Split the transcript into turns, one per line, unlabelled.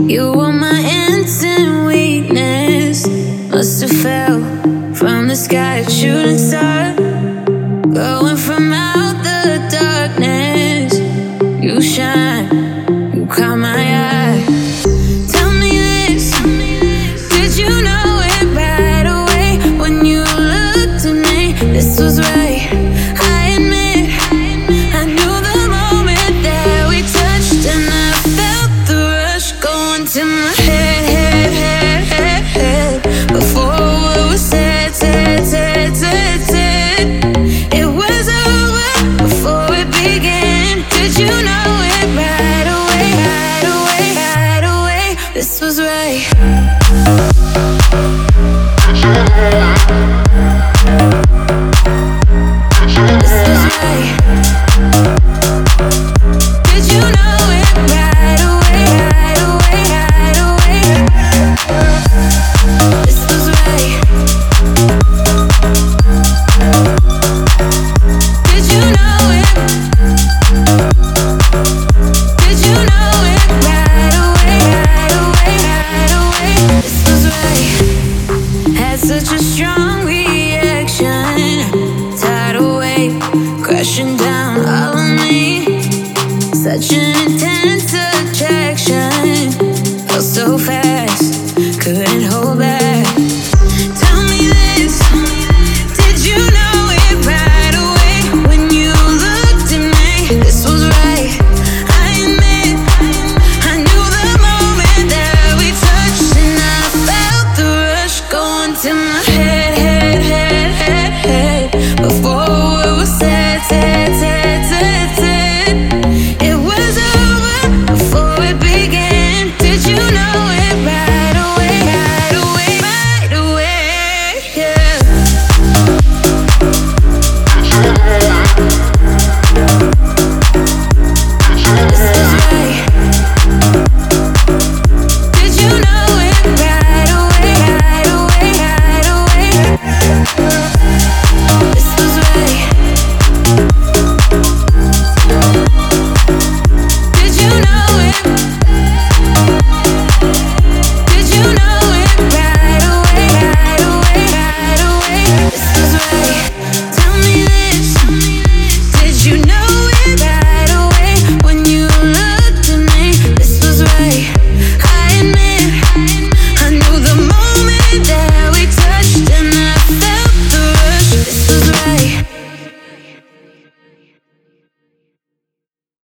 You were my instant weakness. Must have fell from the sky, a shooting star, glowing from out the darkness. You shine, you caught my eye. Tell me this, did you know it right away when you looked at me? This was right, I admit. I knew the moment that we touched, and I felt the rush going to my head. Before a word was said, it was over before it began. Did you know it right away, right away, right away? This was right. This was right. Did you know it right away, right away, right away? This was right. Did you know it? Did you know it right away, right away, right away? This was right. Had such a strong reaction, tidal wave crashing down all of me. Such an intense